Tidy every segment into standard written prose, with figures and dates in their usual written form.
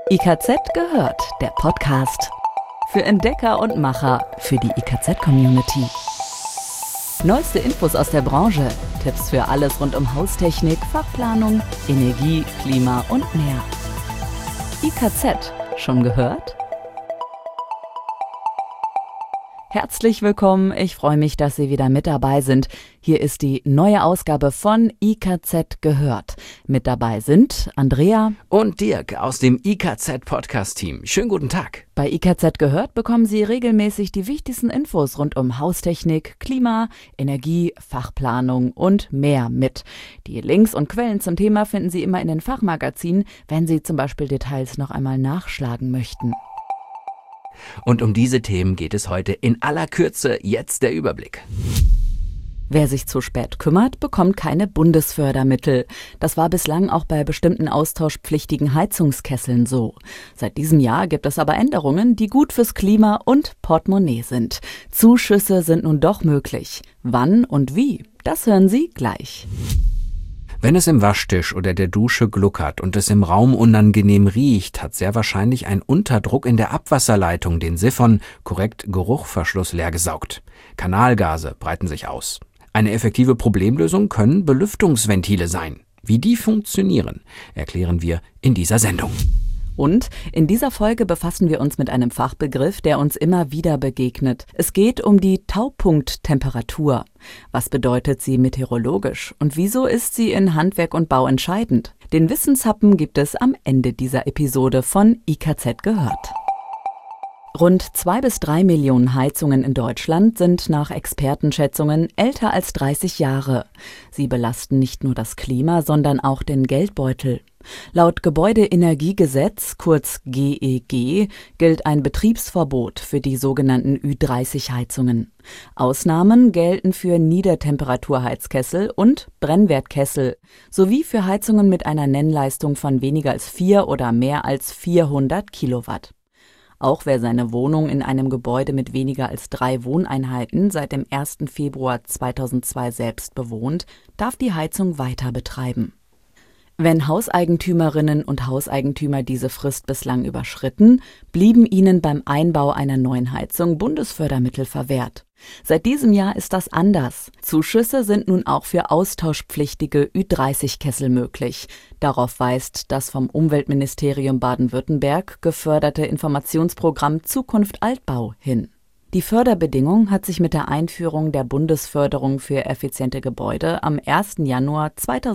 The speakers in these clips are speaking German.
IKZ gehört, der Podcast. Für Entdecker und Macher, für die IKZ-Community. Neueste Infos aus der Branche, Tipps für alles rund um Haustechnik, Fachplanung, Energie, Klima und mehr. IKZ, schon gehört? Herzlich willkommen, ich freue mich, dass Sie wieder mit dabei sind. Hier ist die neue Ausgabe von IKZ gehört. Mit dabei sind Andrea und Dirk aus dem IKZ-Podcast-Team. Schönen guten Tag. Bei IKZ gehört bekommen Sie regelmäßig die wichtigsten Infos rund um Haustechnik, Klima, Energie, Fachplanung und mehr mit. Die Links und Quellen zum Thema finden Sie immer in den Fachmagazinen, wenn Sie zum Beispiel Details noch einmal nachschlagen möchten. Und um diese Themen geht es heute in aller Kürze. Jetzt der Überblick. Wer sich zu spät kümmert, bekommt keine Bundesfördermittel. Das war bislang auch bei bestimmten austauschpflichtigen Heizungskesseln so. Seit diesem Jahr gibt es aber Änderungen, die gut fürs Klima und Portemonnaie sind. Zuschüsse sind nun doch möglich. Wann und wie? Das hören Sie gleich. Wenn es im Waschtisch oder der Dusche gluckert und es im Raum unangenehm riecht, hat sehr wahrscheinlich ein Unterdruck in der Abwasserleitung den Siphon, korrekt Geruchverschluss, leer gesaugt. Kanalgase breiten sich aus. Eine effektive Problemlösung können Belüftungsventile sein. Wie die funktionieren, erklären wir in dieser Sendung. Und in dieser Folge befassen wir uns mit einem Fachbegriff, der uns immer wieder begegnet. Es geht um die Taupunkttemperatur. Was bedeutet sie meteorologisch und wieso ist sie in Handwerk und Bau entscheidend? Den Wissenshappen gibt es am Ende dieser Episode von IKZ gehört. Rund 2 bis 3 Millionen Heizungen in Deutschland sind nach Expertenschätzungen älter als 30 Jahre. Sie belasten nicht nur das Klima, sondern auch den Geldbeutel. Laut Gebäudeenergiegesetz, kurz GEG, gilt ein Betriebsverbot für die sogenannten Ü30-Heizungen. Ausnahmen gelten für Niedertemperaturheizkessel und Brennwertkessel sowie für Heizungen mit einer Nennleistung von weniger als 4 oder mehr als 400 Kilowatt. Auch wer seine Wohnung in einem Gebäude mit weniger als 3 Wohneinheiten seit dem 1. Februar 2002 selbst bewohnt, darf die Heizung weiter betreiben. Wenn Hauseigentümerinnen und Hauseigentümer diese Frist bislang überschritten, blieben ihnen beim Einbau einer neuen Heizung Bundesfördermittel verwehrt. Seit diesem Jahr ist das anders. Zuschüsse sind nun auch für austauschpflichtige Ü30-Kessel möglich. Darauf weist das vom Umweltministerium Baden-Württemberg geförderte Informationsprogramm Zukunft Altbau hin. Die Förderbedingung hat sich mit der Einführung der Bundesförderung für effiziente Gebäude am 1. Januar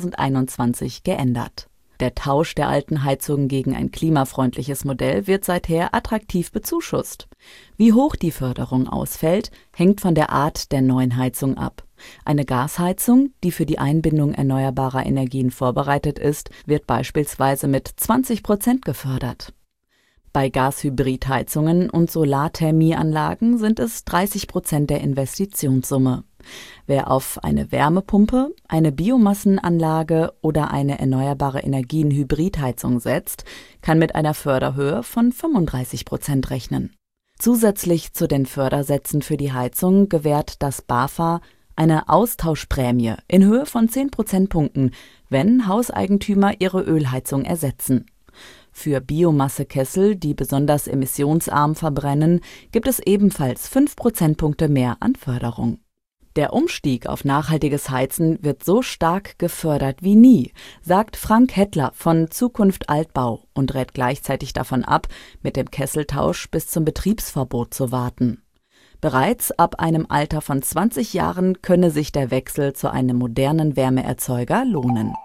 2021 geändert. Der Tausch der alten Heizungen gegen ein klimafreundliches Modell wird seither attraktiv bezuschusst. Wie hoch die Förderung ausfällt, hängt von der Art der neuen Heizung ab. Eine Gasheizung, die für die Einbindung erneuerbarer Energien vorbereitet ist, wird beispielsweise mit 20% gefördert. Bei Gashybridheizungen und Solarthermieanlagen sind es 30% der Investitionssumme. Wer auf eine Wärmepumpe, eine Biomassenanlage oder eine erneuerbare Energien-Hybridheizung setzt, kann mit einer Förderhöhe von 35% rechnen. Zusätzlich zu den Fördersätzen für die Heizung gewährt das BAFA eine Austauschprämie in Höhe von 10 Prozentpunkten, wenn Hauseigentümer ihre Ölheizung ersetzen. Für Biomassekessel, die besonders emissionsarm verbrennen, gibt es ebenfalls 5 Prozentpunkte mehr an Förderung. Der Umstieg auf nachhaltiges Heizen wird so stark gefördert wie nie, sagt Frank Hettler von Zukunft Altbau und rät gleichzeitig davon ab, mit dem Kesseltausch bis zum Betriebsverbot zu warten. Bereits ab einem Alter von 20 Jahren könne sich der Wechsel zu einem modernen Wärmeerzeuger lohnen.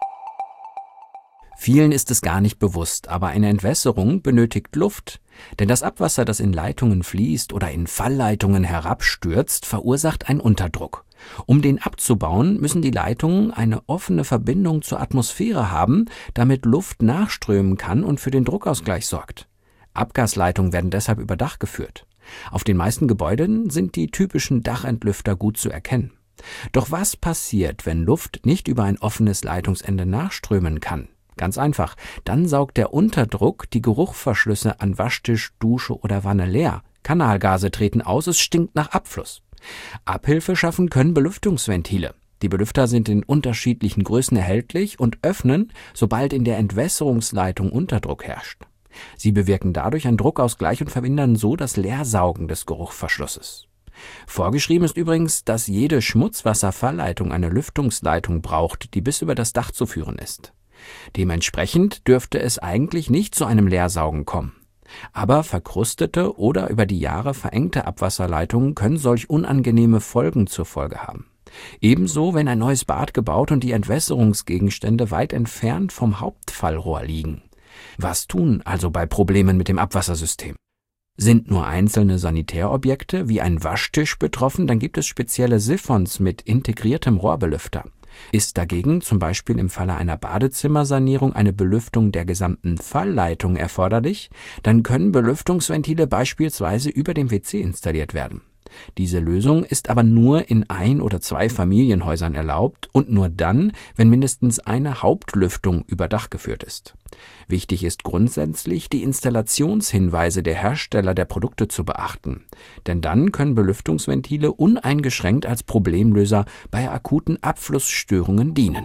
Vielen ist es gar nicht bewusst, aber eine Entwässerung benötigt Luft. Denn das Abwasser, das in Leitungen fließt oder in Fallleitungen herabstürzt, verursacht einen Unterdruck. Um den abzubauen, müssen die Leitungen eine offene Verbindung zur Atmosphäre haben, damit Luft nachströmen kann und für den Druckausgleich sorgt. Abgasleitungen werden deshalb über Dach geführt. Auf den meisten Gebäuden sind die typischen Dachentlüfter gut zu erkennen. Doch was passiert, wenn Luft nicht über ein offenes Leitungsende nachströmen kann? Ganz einfach, dann saugt der Unterdruck die Geruchverschlüsse an Waschtisch, Dusche oder Wanne leer. Kanalgase treten aus, es stinkt nach Abfluss. Abhilfe schaffen können Belüftungsventile. Die Belüfter sind in unterschiedlichen Größen erhältlich und öffnen, sobald in der Entwässerungsleitung Unterdruck herrscht. Sie bewirken dadurch einen Druckausgleich und verhindern so das Leersaugen des Geruchsverschlusses. Vorgeschrieben ist übrigens, dass jede Schmutzwasserfallleitung eine Lüftungsleitung braucht, die bis über das Dach zu führen ist. Dementsprechend dürfte es eigentlich nicht zu einem Leersaugen kommen. Aber verkrustete oder über die Jahre verengte Abwasserleitungen können solch unangenehme Folgen zur Folge haben. Ebenso, wenn ein neues Bad gebaut und die Entwässerungsgegenstände weit entfernt vom Hauptfallrohr liegen. Was tun also bei Problemen mit dem Abwassersystem? Sind nur einzelne Sanitärobjekte wie ein Waschtisch betroffen, dann gibt es spezielle Siphons mit integriertem Rohrbelüfter. Ist dagegen zum Beispiel im Falle einer Badezimmersanierung eine Belüftung der gesamten Fallleitung erforderlich, dann können Belüftungsventile beispielsweise über dem WC installiert werden. Diese Lösung ist aber nur in 1 oder 2 Familienhäusern erlaubt und nur dann, wenn mindestens eine Hauptlüftung über Dach geführt ist. Wichtig ist grundsätzlich, die Installationshinweise der Hersteller der Produkte zu beachten, denn dann können Belüftungsventile uneingeschränkt als Problemlöser bei akuten Abflussstörungen dienen.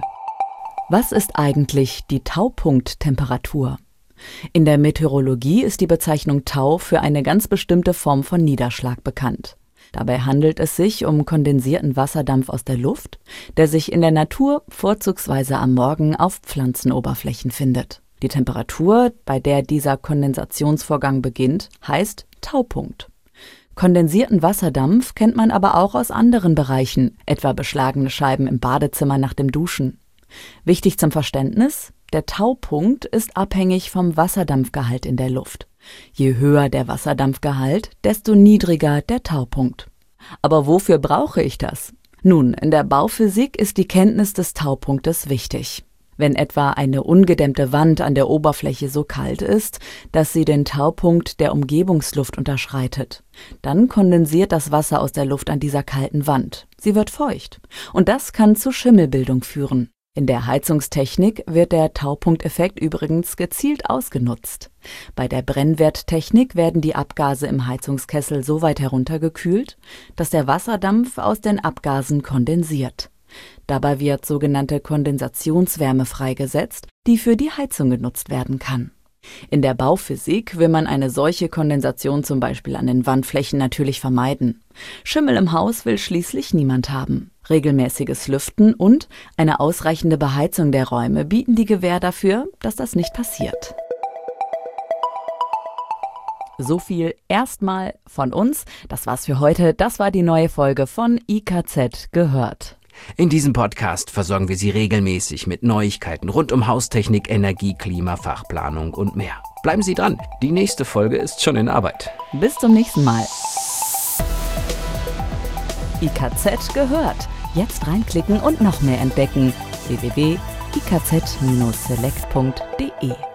Was ist eigentlich die Taupunkttemperatur? In der Meteorologie ist die Bezeichnung Tau für eine ganz bestimmte Form von Niederschlag bekannt. Dabei handelt es sich um kondensierten Wasserdampf aus der Luft, der sich in der Natur vorzugsweise am Morgen auf Pflanzenoberflächen findet. Die Temperatur, bei der dieser Kondensationsvorgang beginnt, heißt Taupunkt. Kondensierten Wasserdampf kennt man aber auch aus anderen Bereichen, etwa beschlagene Scheiben im Badezimmer nach dem Duschen. Wichtig zum Verständnis: Der Taupunkt ist abhängig vom Wasserdampfgehalt in der Luft. Je höher der Wasserdampfgehalt, desto niedriger der Taupunkt. Aber wofür brauche ich das? Nun, in der Bauphysik ist die Kenntnis des Taupunktes wichtig. Wenn etwa eine ungedämmte Wand an der Oberfläche so kalt ist, dass sie den Taupunkt der Umgebungsluft unterschreitet, dann kondensiert das Wasser aus der Luft an dieser kalten Wand. Sie wird feucht. Und das kann zu Schimmelbildung führen. In der Heizungstechnik wird der Taupunkteffekt übrigens gezielt ausgenutzt. Bei der Brennwerttechnik werden die Abgase im Heizungskessel so weit heruntergekühlt, dass der Wasserdampf aus den Abgasen kondensiert. Dabei wird sogenannte Kondensationswärme freigesetzt, die für die Heizung genutzt werden kann. In der Bauphysik will man eine solche Kondensation zum Beispiel an den Wandflächen natürlich vermeiden. Schimmel im Haus will schließlich niemand haben. Regelmäßiges Lüften und eine ausreichende Beheizung der Räume bieten die Gewähr dafür, dass das nicht passiert. So viel erstmal von uns. Das war's für heute. Das war die neue Folge von IKZ gehört. In diesem Podcast versorgen wir Sie regelmäßig mit Neuigkeiten rund um Haustechnik, Energie, Klima, Fachplanung und mehr. Bleiben Sie dran, die nächste Folge ist schon in Arbeit. Bis zum nächsten Mal. IKZ gehört. Jetzt reinklicken und noch mehr entdecken. www.ikz-select.de